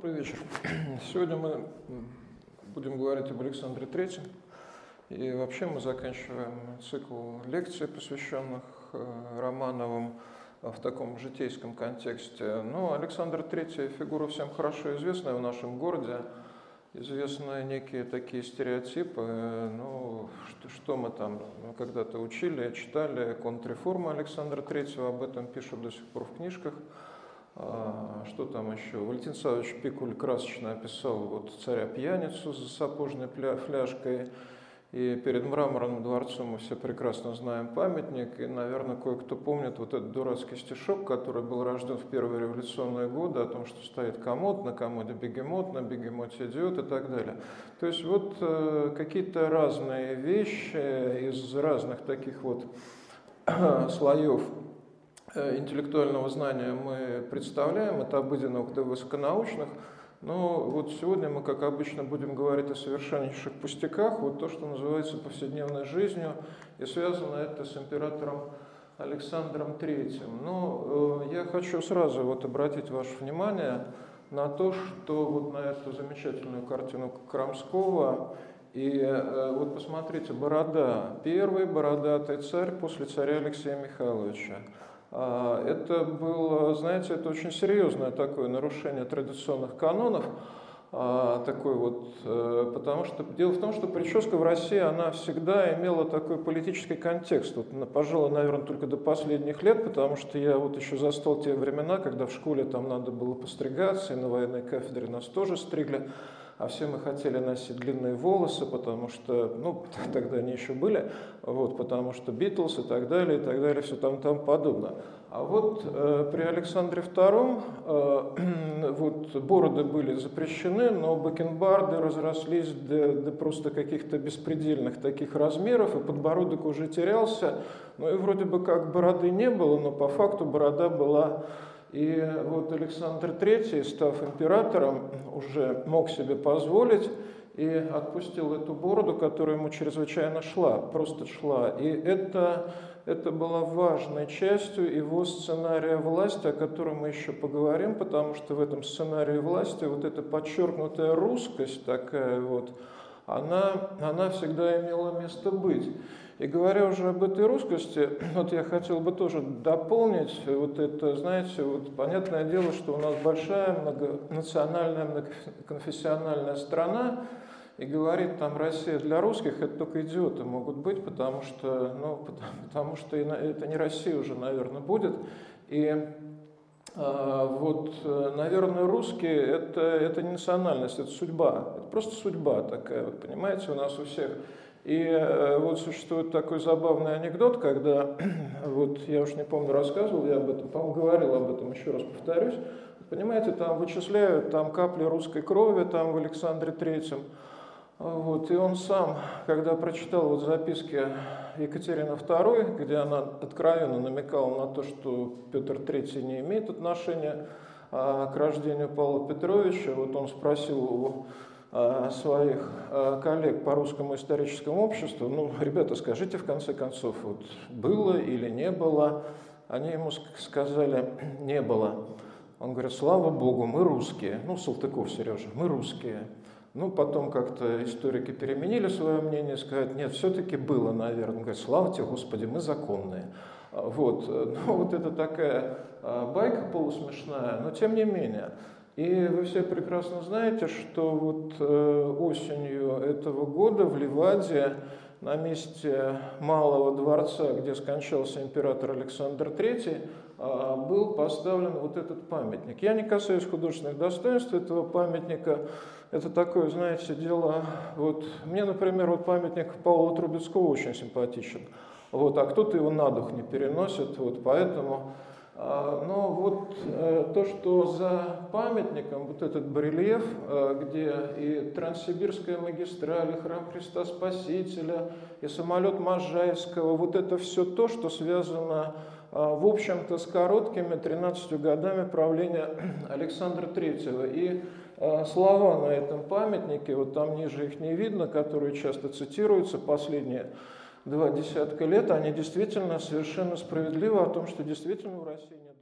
Добрый вечер. Сегодня мы будем говорить об Александре Третьем. И вообще мы заканчиваем цикл лекций, посвященных Романовым в таком житейском контексте. Но Александр Третий фигура всем хорошо известная в нашем городе. Известны некие такие стереотипы. Ну, что мы там когда-то учили, читали, контрреформа Александра Третьего, об этом пишут до сих пор в книжках. Что там еще? Валентин Саввич Пикуль красочно описал вот царя-пьяницу с сапожной фляжкой. И перед Мраморным дворцом мы все прекрасно знаем памятник. И, наверное, кое-кто помнит вот этот дурацкий стишок, который был рожден в первые революционные годы, о том, что стоит комод, на комоде бегемот, на бегемоте идиот и так далее. То есть вот какие-то разные вещи из разных таких вот слоев интеллектуального знания мы представляем, от обыденных до высоконаучных, но вот сегодня мы, как обычно, будем говорить о совершеннейших пустяках, вот то, что называется повседневной жизнью, и связано это с императором Александром Третьим. Но я хочу сразу вот обратить ваше внимание на то, что вот на эту замечательную картину Крамского, и вот посмотрите, борода, первый бородатый царь после царя Алексея Михайловича. Это было, знаете, это очень серьезное такое нарушение традиционных канонов, такой вот, потому что дело в том, что прическа в России, она всегда имела такой политический контекст, вот, пожалуй, наверное, только до последних лет, потому что я вот еще застал те времена, когда в школе там надо было постригаться, и на военной кафедре нас тоже стригли, а все мы хотели носить длинные волосы, потому что, ну, тогда они еще были, вот, потому что Битлз и так далее, все там подобное. А вот при Александре II вот бороды были запрещены, но бакенбарды разрослись до просто каких-то беспредельных таких размеров, и подбородок уже терялся, ну и вроде бы как бороды не было, но по факту борода была. И вот Александр III, став императором, уже мог себе позволить и отпустил эту бороду, которая ему чрезвычайно шла, просто шла. И это было важной частью его сценария власти, о котором мы еще поговорим, потому что в этом сценарии власти вот эта подчеркнутая русскость такая вот, она всегда имела место быть. И говоря уже об этой русскости, вот я хотел бы тоже дополнить, вот это, знаете, вот понятное дело, что у нас большая многонациональная, многоконфессиональная страна, и говорить там Россия для русских, это только идиоты могут быть, потому что это не Россия уже, наверное, будет. И вот, наверное, русские это не национальность, это судьба, это просто судьба такая, вот, понимаете, у нас у всех. И вот существует такой забавный анекдот, когда, вот я уж не помню, рассказывал я об этом, по-моему, говорил об этом, еще раз повторюсь, понимаете, там вычисляют там капли русской крови там в Александре Третьем, вот, и он сам, когда прочитал вот записки Екатерины II, где она откровенно намекала на то, что Петр III не имеет отношения к рождению Павла Петровича, вот он спросил у своих коллег по русскому историческому обществу, ну, ребята, скажите в конце концов, вот было или не было? Они ему сказали, не было. Он говорит, слава Богу, мы русские. Ну, Салтыков Сережа, мы русские. Ну, потом как-то историки переменили свое мнение, сказали, нет, все-таки было, наверное. Он говорит, слава тебе, Господи, мы законные. Вот, ну, вот это такая байка полусмешная, но тем не менее. И вы все прекрасно знаете, что вот осенью этого года в Ливаде на месте Малого дворца, где скончался император Александр III, был поставлен вот этот памятник. Я не касаюсь художественных достоинств этого памятника. Это такое, знаете, дело... Вот, мне, например, вот памятник Павла Трубецкого очень симпатичен. Вот, а кто-то его на дух не переносит, вот, поэтому... Но вот то, что за памятником, вот этот барельеф, где и Транссибирская магистраль, и храм Христа Спасителя, и самолет Можайского, вот это все то, что связано, в общем-то, с короткими 13 годами правления Александра Третьего. И слова на этом памятнике, вот там ниже их не видно, которые часто цитируются, последние 20 лет, они действительно совершенно справедливы о том, что действительно в России нет